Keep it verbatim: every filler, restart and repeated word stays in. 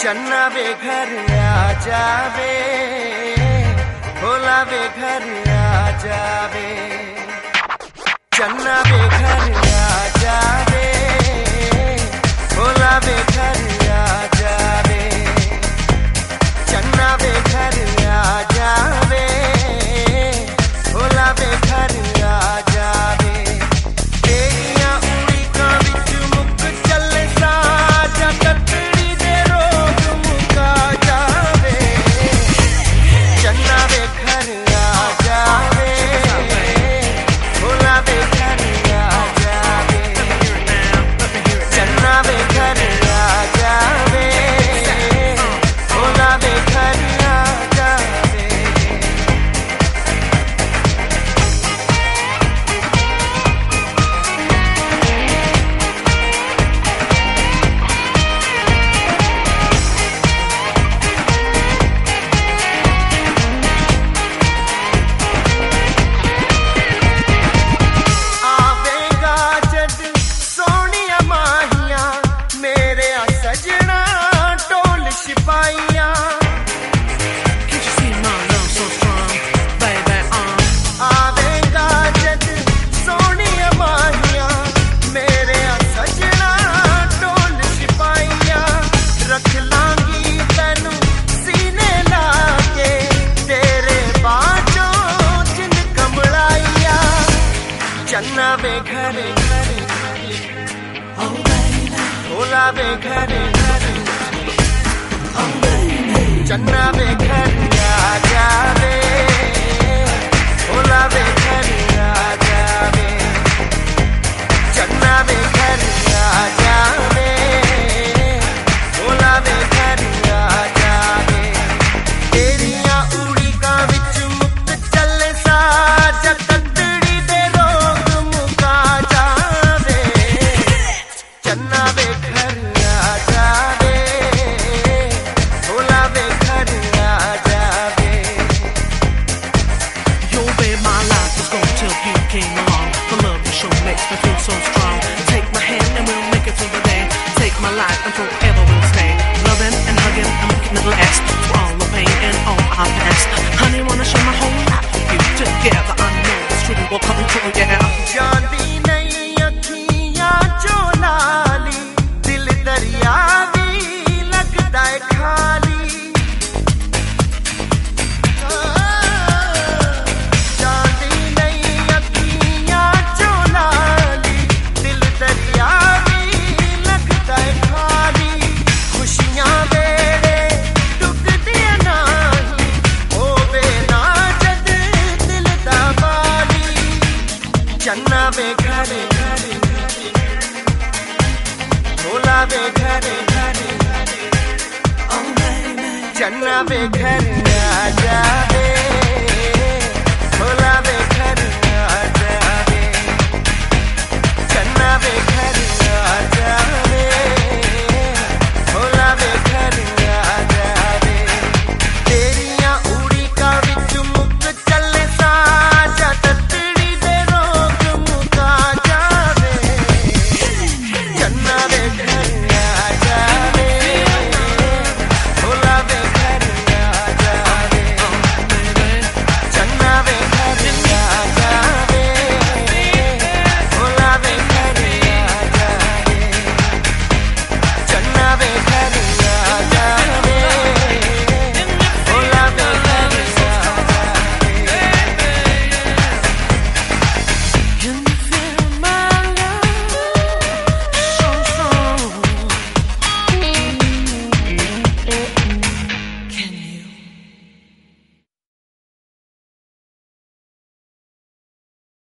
चन्ना वे घर आ जावे, भोला वे घर आ जावे। चन्ना वे घर आ जावे, भोला वे घर आ जावे। चन्ना वे घर आ जावे, भोला वे घर आ जावे। तेरियां उड़ीकां विच मुक चले साजा तकड़ी दे रोग मुका जावे। चन्ना वे घर आ जावे, भोला वे घर आ जावे। चन्ना वे घर आ जावे, भोला वे घर आ जावे। आवेगा जद सोनिया माहियां, मेरे आ सजना टोल सिपाहियां। Can't you see my love so strong, baby? Uh. आवेगा जद सोनिया माहियां, मेरे आ सजना टोल सिपाहियां। रख लांगी तैनू सीने लाके, तेरे बाजों जिन कमलाइया। चन्ना वे घर भोला वे घर, चन्ना वे घर आ जावे, भोला वे घर आ जावे। चन्ना वे घर आ जावे, भोला वे घर आ जावे। तेरियां उड़ीकां विच मुक चले साजा तकड़ी दे रोग मुका जावे। चन्ना वे घर आ जावे, भोला वे घर आ जावे। Yo, babe, my life was gone till you came along. The love you show makes me feel so strong. Take my hand and we'll make it through the day. Take my life and forever we'll stay. Loving and hugging and making it last. For all the pain and all our past. Honey, wanna share my whole life with you. Together I know this truly will come true, yeah. जांदी नहीं अखियां जो लाली, दिल दरिया भी लगदा है खाली। जांदी नहीं अखियां जो लाली, दिल दरिया भी लगदा है खाली। खुशियां वेड़े डुबदियां नाही, होवे ना जद दिल दा बाली। चन्ना वे घर, भोला वे घर, चन्ना वे घर आ जा।